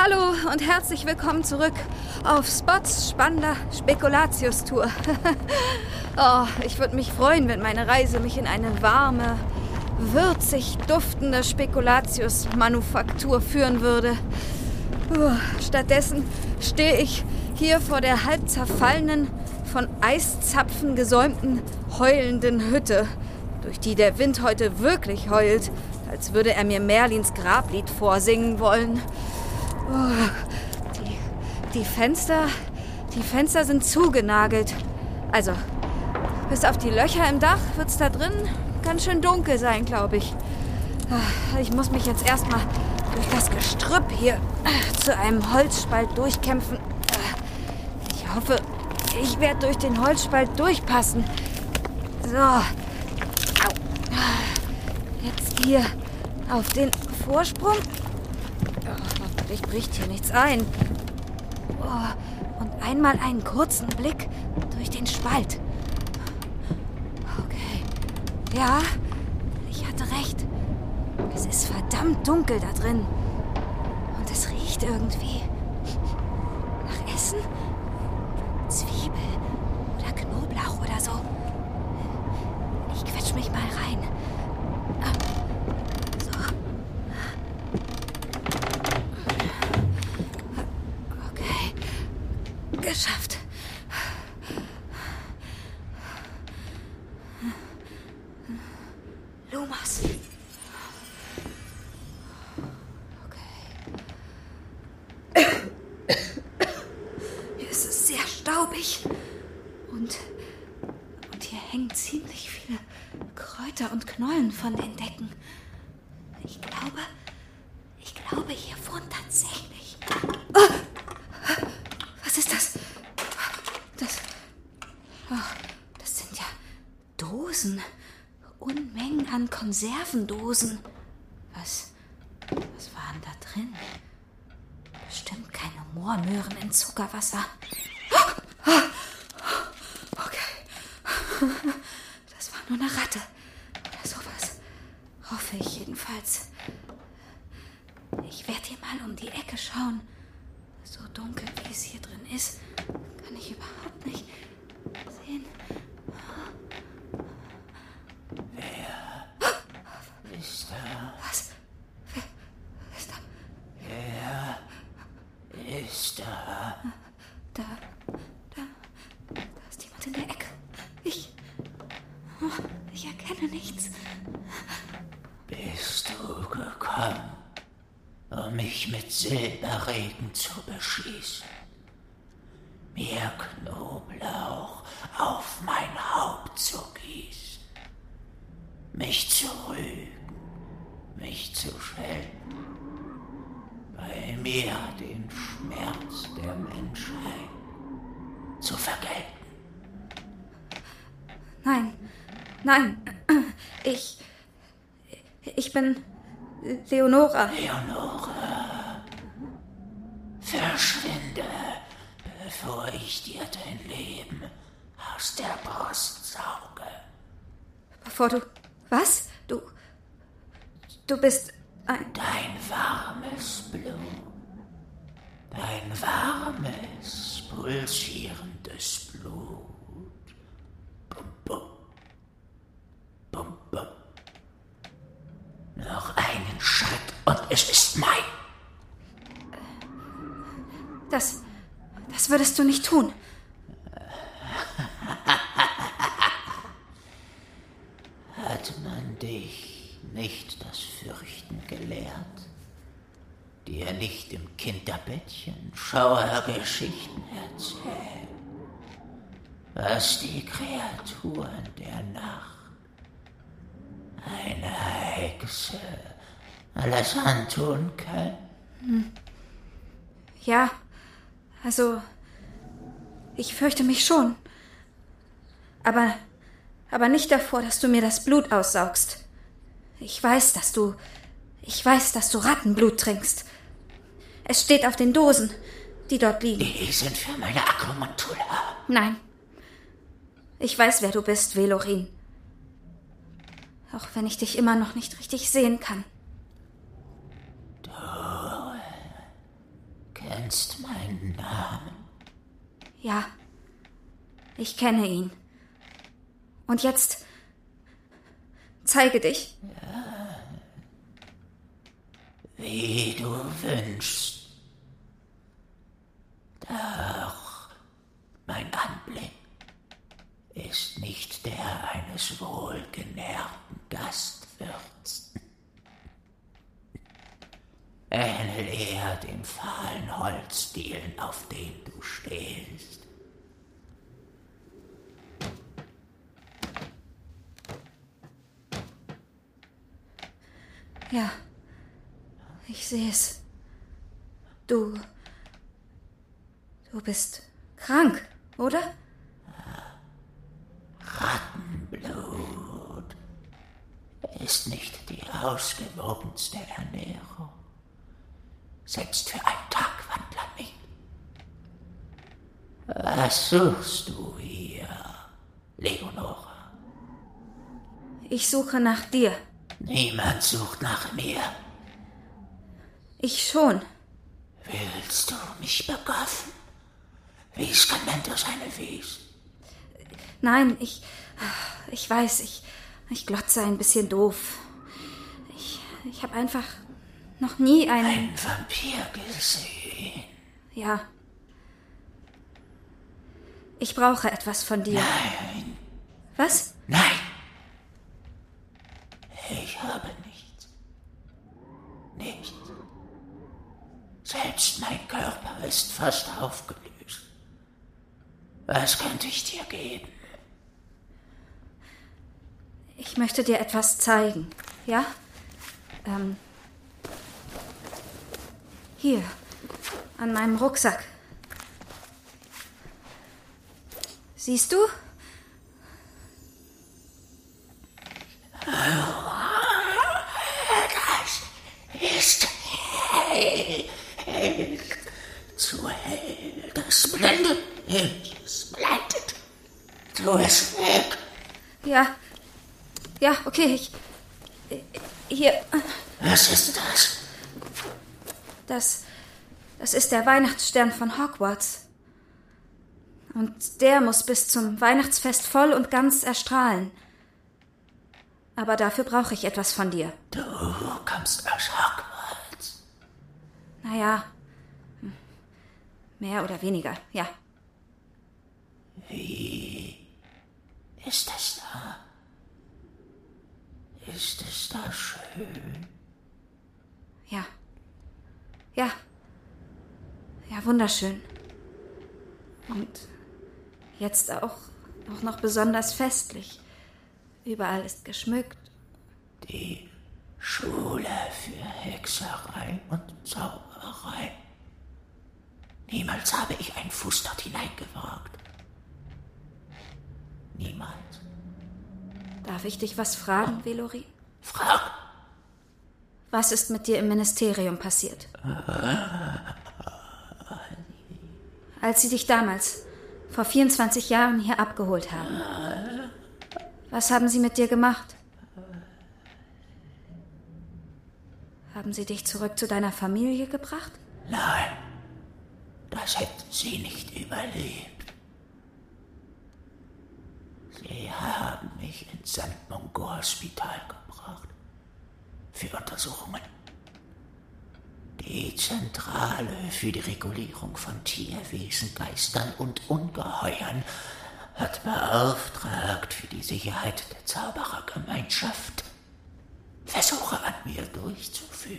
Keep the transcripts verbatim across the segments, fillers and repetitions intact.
Hallo und herzlich willkommen zurück auf Spots spannender Spekulatius-Tour. Oh, ich würde mich freuen, wenn meine Reise mich in eine warme, würzig duftende Spekulatius-Manufaktur führen würde. Uh, stattdessen stehe ich hier vor der halb zerfallenen, von Eiszapfen gesäumten, heulenden Hütte, durch die der Wind heute wirklich heult, als würde er mir Merlins Grablied vorsingen wollen. Oh, die, die Fenster, die Fenster sind zugenagelt. Also, bis auf die Löcher im Dach wird's da drin ganz schön dunkel sein, glaube ich. Ich muss mich jetzt erstmal durch das Gestrüpp hier zu einem Holzspalt durchkämpfen. Ich hoffe, ich werde durch den Holzspalt durchpassen. So. Au. Jetzt hier auf den Vorsprung. Hoffentlich bricht hier nichts ein. Oh, und einmal einen kurzen Blick durch den Spalt. Okay. Ja, ich hatte recht. Es ist verdammt dunkel da drin. Und es riecht irgendwie nach Essen. Zwiebel oder Knoblauch oder so. Ich quetsch mich mal rein. So. Okay. Geschafft. Lumos. Staubig. Und, und hier hängen ziemlich viele Kräuter und Knollen von den Decken. Ich glaube, ich glaube, hier wohnt tatsächlich... Oh, was ist das? Das, oh, das sind ja Dosen. Unmengen an Konservendosen. Was, was war denn da drin? Bestimmt keine Moormöhren in Zuckerwasser. Okay. Das war nur eine Ratte. Oder sowas. Hoffe ich jedenfalls. Ich werde hier mal um die Ecke schauen. So dunkel, wie es hier drin ist, kann ich überhaupt nicht sehen. Wer ist da? Was? Wer ist da? Wer ist da? Da, da, da ist jemand in der Ecke. Ich, oh, ich erkenne nichts. Bist du gekommen, um mich mit Silberregen zu beschießen? Mir Knoblauch auf mein Haupt zu gießen? Mich zu rügen, mich zu schelten? Bei mir den Schmerz der Menschheit zu vergelten? Nein, nein, ich, ich bin Leonora. Leonora, verschwinde, bevor ich dir dein Leben aus der Brust sauge. Bevor du, was? Du, du bist ein... Dein warmes Blut, dein warmes, pulsierendes Blut. Bum, bum, bum, bum. Noch einen Schritt und es ist mein. Das, das würdest du nicht tun. Hat man dich nicht das Fürchten gelehrt? Dir nicht im Kinderbettchen Schauergeschichten erzählt? Was die Kreaturen der Nacht, eine Hexe, alles antun können? Hm. Ja, also, ich fürchte mich schon. Aber, aber nicht davor, dass du mir das Blut aussaugst. Ich weiß, dass du, ich weiß, dass du Rattenblut trinkst. Es steht auf den Dosen, die dort liegen. Die sind für meine Akupunktura. Nein. Ich weiß, wer du bist, Velorin. Auch wenn ich dich immer noch nicht richtig sehen kann. Du kennst meinen Namen. Ja, ich kenne ihn. Und jetzt zeige dich. Ja, wie du wünschst. Doch mein Anblick ist nicht der eines wohlgenährten Gastwirts. Ähnel eher den fahlen Holzdielen, auf denen du stehst. Ja, ich sehe es. Du... Du bist krank, oder? Rattenblut ist nicht die ausgewogenste Ernährung. Selbst für einen Tagwandler nicht. Was suchst du hier, Leonora? Ich suche nach dir. Niemand sucht nach mir. Ich schon. Willst du mich begaffen? Wie Skamento seine Wies? Nein, ich... Ich weiß, ich... Ich glotze ein bisschen doof. Ich... Ich habe einfach noch nie einen... Ein Vampir gesehen? Ja. Ich brauche etwas von dir. Nein. Was? Nein. Ich habe nichts. Nichts. Selbst mein Körper ist fast aufgelöst. Was könnte ich dir geben? Ich möchte dir etwas zeigen. Ja? Ähm. Hier. An meinem Rucksack. Siehst du? Das ist hell. hell. Zu hell. Das blendet. Es blendet. Tu es weg. Ja. Ja, okay, ich... Hier. Was ist das? Das... Das ist der Weihnachtsstern von Hogwarts. Und der muss bis zum Weihnachtsfest voll und ganz erstrahlen. Aber dafür brauche ich etwas von dir. Du kommst aus Hogwarts. Naja. Mehr oder weniger, ja. Wie ist es da? Ist es da schön? Ja. Ja. Ja, wunderschön. Und jetzt auch, auch noch besonders festlich. Überall ist geschmückt. Die Schule für Hexerei und Zauberei. Niemals habe ich einen Fuß dort hineingewagt. Niemals. Darf ich dich was fragen, Velory? Frag. Was ist mit dir im Ministerium passiert? Als sie dich damals, vor vierundzwanzig Jahren, hier abgeholt haben. Was haben sie mit dir gemacht? Haben sie dich zurück zu deiner Familie gebracht? Nein, das hätten sie nicht überlebt. Sie haben mich ins Sankt Mungo Hospital gebracht. Für Untersuchungen. Die Zentrale für die Regulierung von Tierwesen, Geistern und Ungeheuern hat beauftragt, für die Sicherheit der Zauberergemeinschaft Versuche an mir durchzuführen.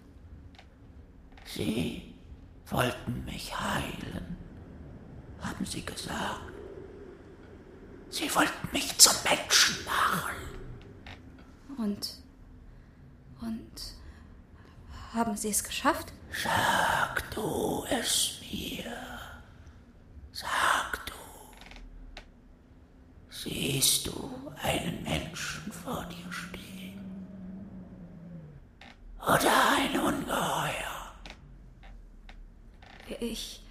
Sie wollten mich heilen, haben sie gesagt. Sie wollten mich zum Menschen machen. Und... Und... Haben sie es geschafft? Sag du es mir. Sag du. Siehst du einen Menschen vor dir stehen? Oder ein Ungeheuer? Ich...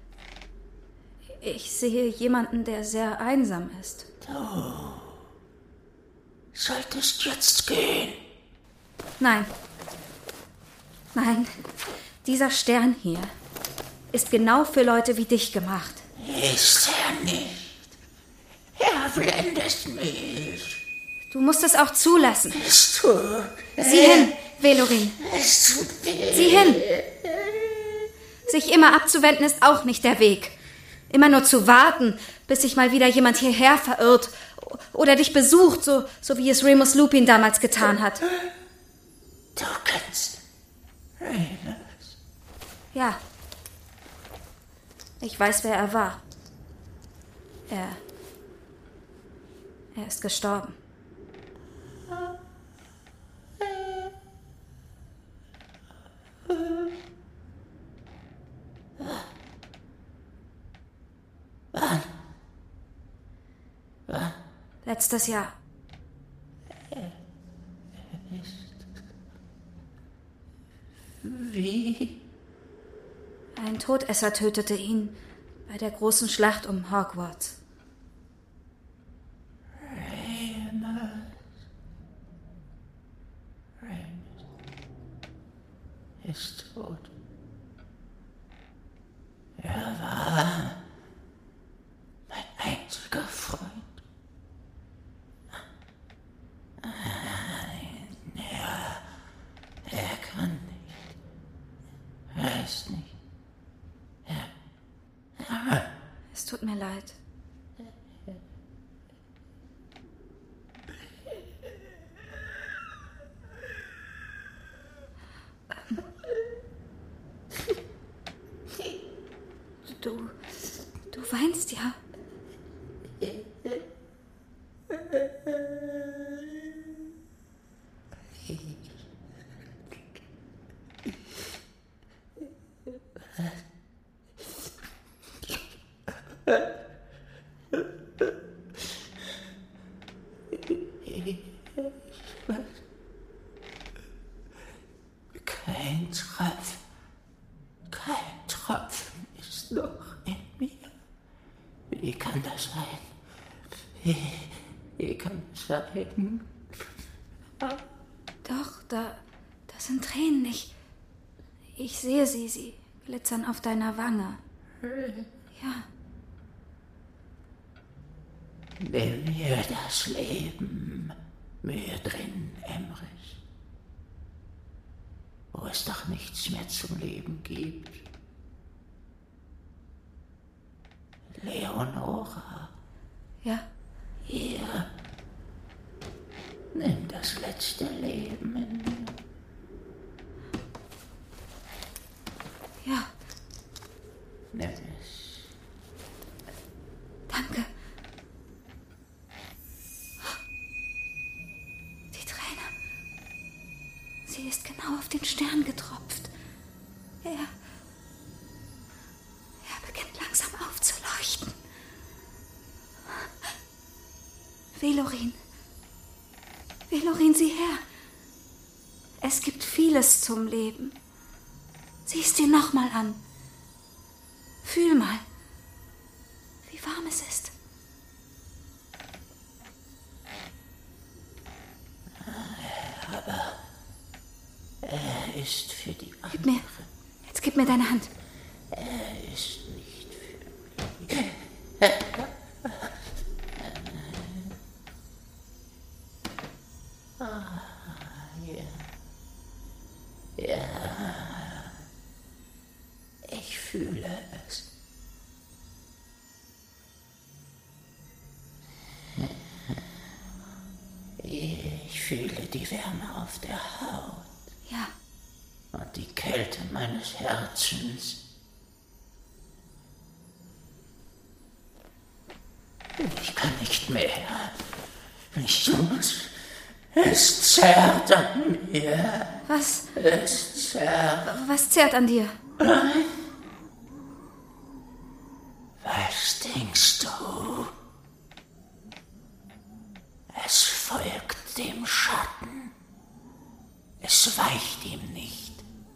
Ich sehe jemanden, der sehr einsam ist. Du solltest jetzt gehen. Nein. Nein, dieser Stern hier. ist genau für Leute wie dich gemacht. Ist er nicht. Er blendet mich. Du musst es auch zulassen. Es tut. Sieh hin, Velorin. Es tut weh. Sieh hin. Sich immer abzuwenden ist auch nicht der Weg. Immer nur zu warten, bis sich mal wieder jemand hierher verirrt oder dich besucht, so, so wie es Remus Lupin damals getan hat. Du kennst Remus. Ja. Ich weiß, wer er war. Er... Er ist gestorben. Wann? Wann? Letztes Jahr. Wie? Ein Todesser tötete ihn bei der großen Schlacht um Hogwarts. Remus. Remus ist tot. Er war mein einziger Freund. Er, er kann nicht. Er ist nicht. Er, er. Es tut mir leid. Du, du weinst ja. Kein Tropfen, kein Tropfen ist noch in mir. Wie kann das sein? Wie, wie kann das sein? Doch, da, das sind Tränen. Ich, ich sehe sie, sie glitzern auf deiner Wange. Ja. Nimm mir das Leben mir drin, Emrys, wo es doch nichts mehr zum Leben gibt. Leonora. Ja. Hier. Nimm das letzte Leben in mir. Ja. Nimm es. Danke. Die Träne. Sie ist genau auf den Stern getropft. Er... Er beginnt langsam aufzuleuchten. Velorin. Velorin, sieh her. Es gibt vieles zum Leben. Sieh es dir nochmal an. Fühl mal, wie warm es ist. Aber er ist für die anderen. Gib mir, jetzt gib mir deine Hand. Er ist nicht für mich. Ah, ja. Ja. Ich fühle es. Ich fühle die Wärme auf der Haut. Ja. Und die Kälte meines Herzens. Ich kann nicht mehr. Ich muss. Es zerrt an mir. Was? Es zerrt. Was zerrt an dir? Was denkst du? Es folgt dem Schatten. Es weicht ihm nicht.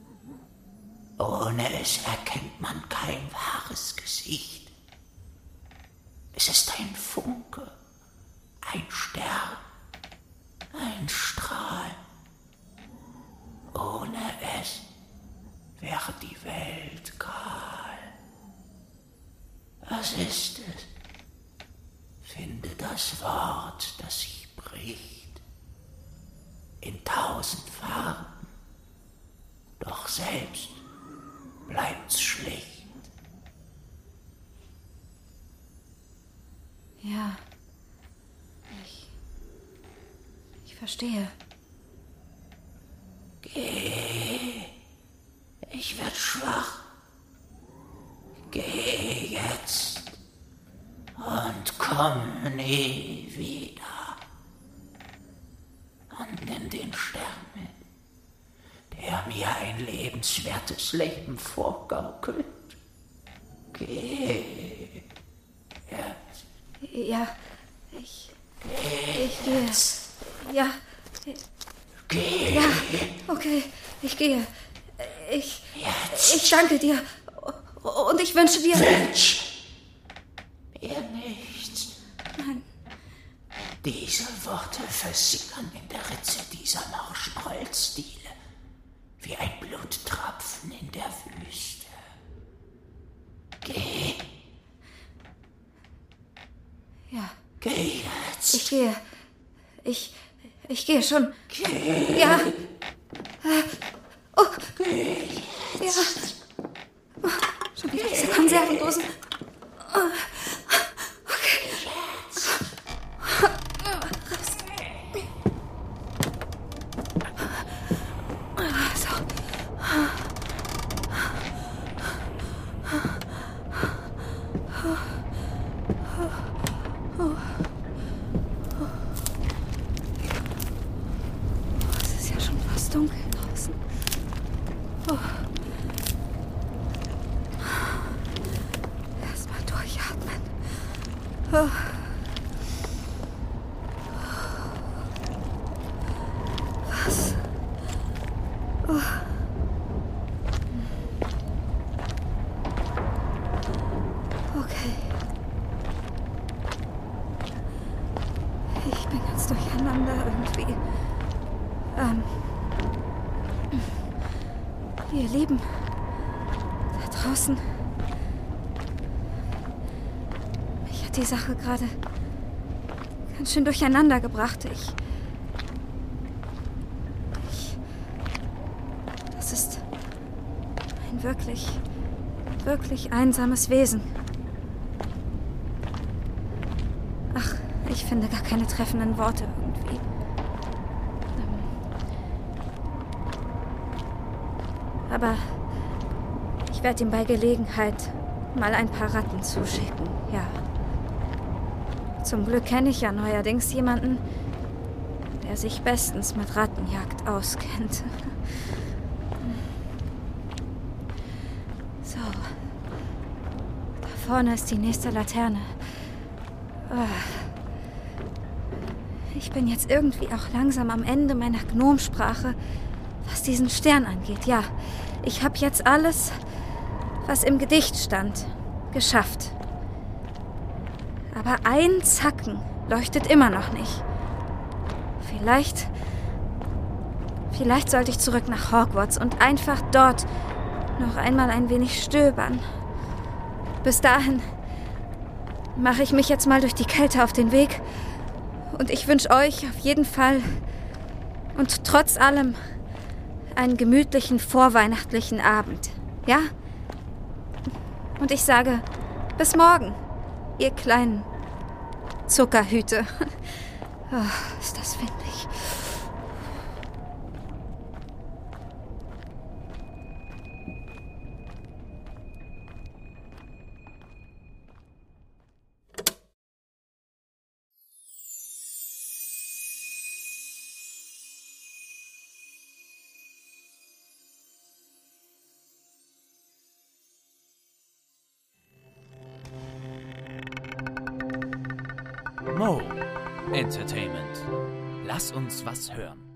Ohne es erkennt man kein wahres Gesicht. Es ist ein Funke, ein Stern, ein Strahl. Ohne es wäre die Welt kahl. Was ist es? Finde das Wort, das sich bricht, in tausend Farben, doch selbst bleibt's schlicht. Ja, ich, ich verstehe. Geh, ich werd schwach. Geh jetzt und komm nie wieder. Und nimm den Stern mit, der mir ein lebenswertes Leben vorgaukelt. Geh jetzt. Ja, ich, Geh ich gehe. jetzt. Ja, Geh ja, okay, ich gehe. Ich, jetzt. ich danke dir. Und ich wünsche dir... Wünsch mir nichts. Nein. Diese Worte versickern in der Ritze dieser morschen Holzdiele, wie ein Bluttropfen in der Wüste. Geh. Ja, Geh jetzt. ich gehe. Ich, ich gehe schon. Geh. Ja. Oh, Geh. ja. Oh, schon wieder diese Konservendosen. Es ist ja schon fast dunkel draußen. Oh. Erstmal durchatmen. Oh. Was? Oh. Okay. Ich bin ganz durcheinander irgendwie. Ähm. Ihr Lieben. Da draußen. Mich hat die Sache gerade ganz schön durcheinander gebracht. Ich. Ich. Das ist ein wirklich, wirklich einsames Wesen. Ach, ich finde gar keine treffenden Worte irgendwie. Ähm, Aber ich werde ihm bei Gelegenheit mal ein paar Ratten zuschicken, ja. Zum Glück kenne ich ja neuerdings jemanden, der sich bestens mit Rattenjagd auskennt. So. Da vorne ist die nächste Laterne. Ich bin jetzt irgendwie auch langsam am Ende meiner Gnomsprache, was diesen Stern angeht. Ja, ich habe jetzt alles, was im Gedicht stand, geschafft. Aber ein Zacken leuchtet immer noch nicht. Vielleicht, vielleicht sollte ich zurück nach Hogwarts und einfach dort noch einmal ein wenig stöbern. Bis dahin mache ich mich jetzt mal durch die Kälte auf den Weg. Und ich wünsche euch auf jeden Fall und trotz allem einen gemütlichen vorweihnachtlichen Abend. Ja? Und ich sage, bis morgen, ihr kleinen Zuckerhüte. Oh, ist das windig. Mo Entertainment. Lass uns was hören.